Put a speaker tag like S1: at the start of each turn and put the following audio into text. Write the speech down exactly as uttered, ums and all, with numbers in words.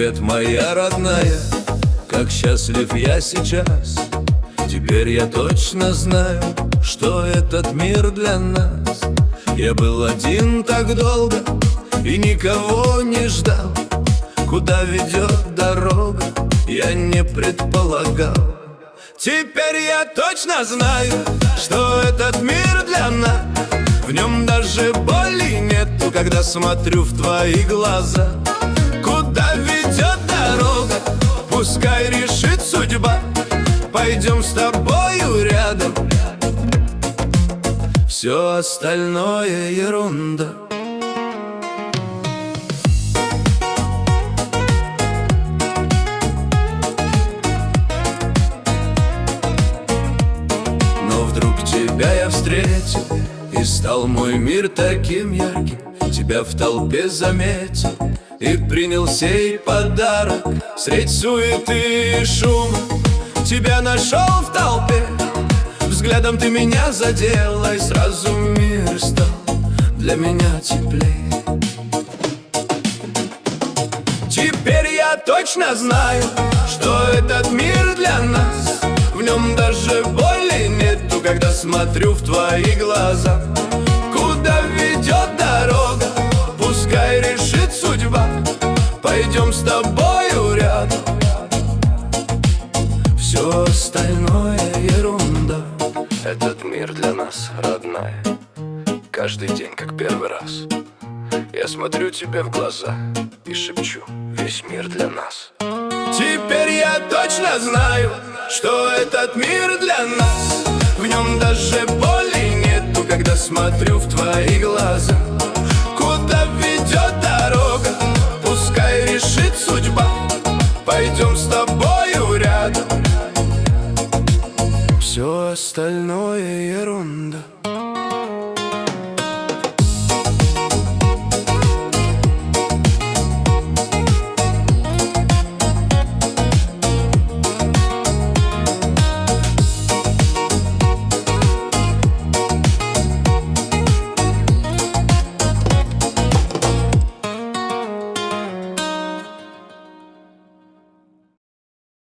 S1: Привет, моя родная, как счастлив я сейчас. Теперь я точно знаю, что этот мир для нас. Я был один так долго и никого не ждал. Куда ведет дорога, я не предполагал. Теперь я точно знаю, что этот мир для нас. В нем даже боли нету, когда смотрю в твои глаза. Куда ведет дорога, пускай решит судьба. Пойдем с тобою рядом, все остальное ерунда. Но вдруг тебя я встретил, и стал мой мир таким ярким. Тебя в толпе заметил и принял сей подарок. Средь суеты и шума тебя нашел в толпе. Взглядом ты меня задела, и сразу мир стал для меня теплее. Теперь я точно знаю, что этот мир для нас. В нем даже боли нету, когда смотрю в твои глаза. Куда ведет дорога, пускай решит судьба. Пойдем с тобою рядом, все остальное ерунда. Этот мир для нас, родная, каждый день как первый раз. Я смотрю тебе в глаза и шепчу: весь мир для нас. Теперь я точно знаю, что этот мир для нас. В нем даже боли нету, когда смотрю в твои глаза. Куда ведет дорога, пускай решит судьба. Пойдем с тобою рядом, все остальное ерунда.